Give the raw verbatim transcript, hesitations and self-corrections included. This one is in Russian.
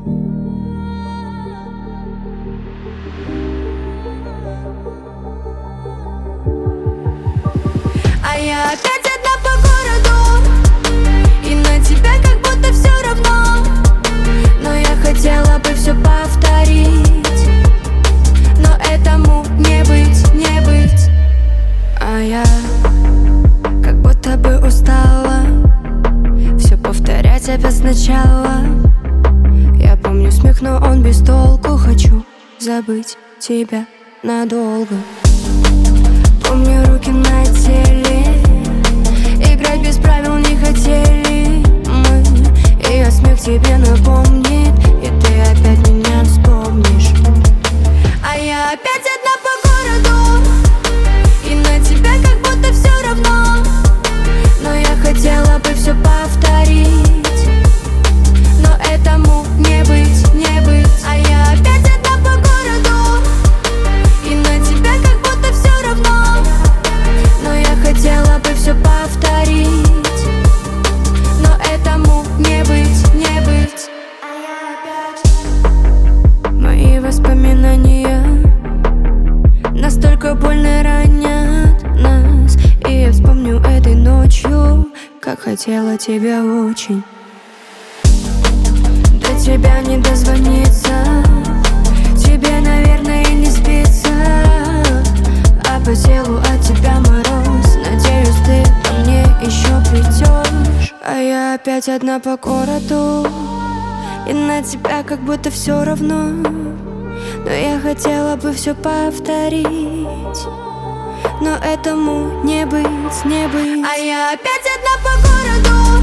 А я опять одна по городу, и на тебя как будто все равно. Но я хотела бы все повторить, но этому не быть, не быть. А я как будто бы устала все повторять опять сначала. Я помню смех, но он без толку. Хочу забыть тебя надолго. Помню руки на теле, играть без правил не хотели мы. Ее смех тебе напомнит, и ты опять меня вспомнишь. А я опять одна по городу, и на тебя как будто все равно. Но я хотела бы все повторить, но этому не быть, не быть. А я опять одна по городу, и на тебя как будто все равно. Но я хотела бы все повторить, но этому не быть, не быть. Мои воспоминания настолько больно ранят нас, и я вспомню этой ночью, как хотела тебя очень. До тебя не дозвониться, тебе, наверное, не спится, а по телу от тебя мороз. Надеюсь, ты ко мне еще придешь. А я опять одна по городу, и на тебя как будто все равно. Но я хотела бы все повторить, но этому не быть, не быть. А я опять одна по городу,